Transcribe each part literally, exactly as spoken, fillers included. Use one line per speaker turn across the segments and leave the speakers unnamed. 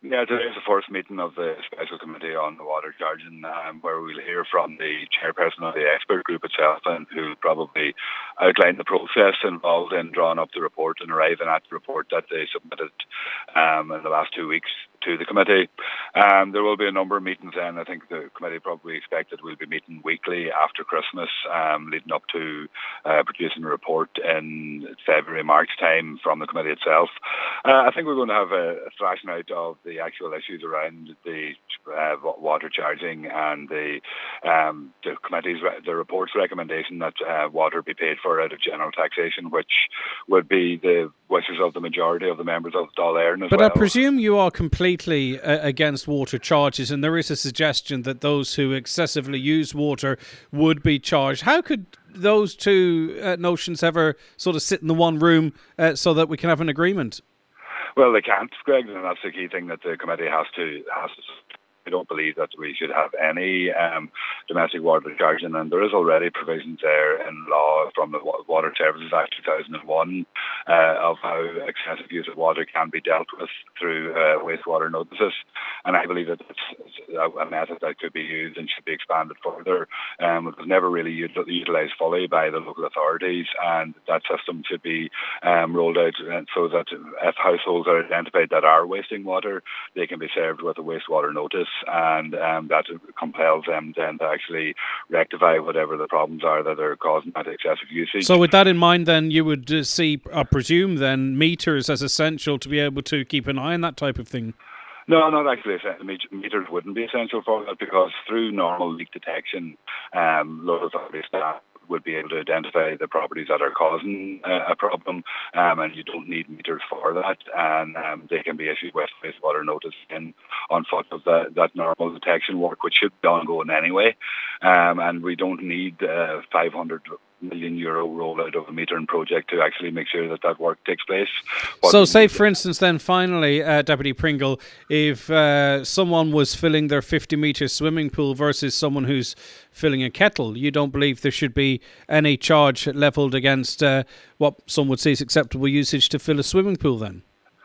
Yeah, today is the first meeting of the Special Committee on the Water Charging, um, where we'll hear from the chairperson of the expert group itself, and who'll probably outline the process involved in drawing up the report and arriving at the report that they submitted um, in the last two weeks to the committee. Um, there will be a number of meetings then. I think the committee probably expected we'll be meeting weekly after Christmas, um, leading up to uh, producing a report in February, March time from the committee itself. Uh, I think we're going to have a, a thrashing out of the actual issues around the uh, water charging and the um, the committee's the report's recommendation that uh, water be paid for out of general taxation, which would be the wishes of the majority of the members of Dáil Éireann as
but
well.
But I presume you are completely uh, against water charges, and there is a suggestion that those who excessively use water would be charged. How could those two uh, notions ever sort of sit in the one room uh, so that we can have an agreement?
Well, they can't, Greg, and that's the key thing that the committee has to has to. I don't believe that we should have any um, domestic water charging, and there is already provisions there in law from the Water Services Act two thousand one uh, of how excessive use of water can be dealt with through uh, wastewater notices, and I believe that it's a method that could be used and should be expanded further. Um, it was never really util- utilised fully by the local authorities, and that system should be um, rolled out so that if households are identified that are wasting water, they can be served with a wastewater notice, and um, that compels them then to actually rectify whatever the problems are that are causing that excessive usage.
So with that in mind, then, you would uh, see, I presume, then, meters as essential to be able to keep an eye on that type of thing?
No, not actually. Meters wouldn't be essential for that, because through normal leak detection, um, local authority staff would be able to identify the properties that are causing uh, a problem, um, and you don't need meters for that, and um, they can be issued with wastewater notice in on foot of the, that normal detection work, which should be ongoing anyway, um, and we don't need uh, five hundred million euro rollout of a metering project to actually make sure that that work takes place.
But so say, for instance, then finally, uh, Deputy Pringle, if uh, someone was filling their fifty metre swimming pool versus someone who's filling a kettle, you don't believe there should be any charge levelled against uh, what some would say is acceptable usage to fill a swimming pool then?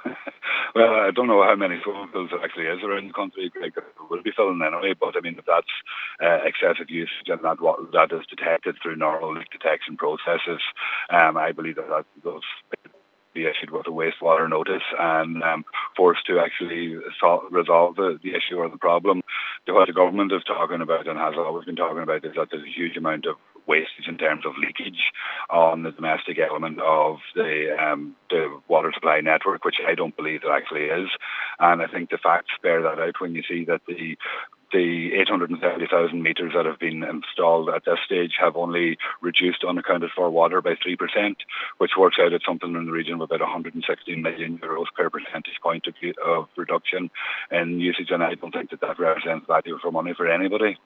Well, I don't know how many swimming pools there actually is around the country. Like, it will be filling anyway, but I mean, if that's uh, excessive usage and that what that is detected through normal leak detection processes, um, I believe that, that those be issued with a wastewater notice and um, forced to actually solve, resolve the, the issue or the problem. What the government is talking about and has always been talking about is that there's a huge amount of wastage in terms of leakage on the domestic element of the um, the water supply network, which I don't believe there actually is. And I think the facts bear that out when you see that the The eight hundred seventy thousand metres that have been installed at this stage have only reduced unaccounted for water by three percent, which works out at something in the region of about one hundred sixteen million euros per percentage point of, of reduction in usage, and I don't think that that represents value for money for anybody.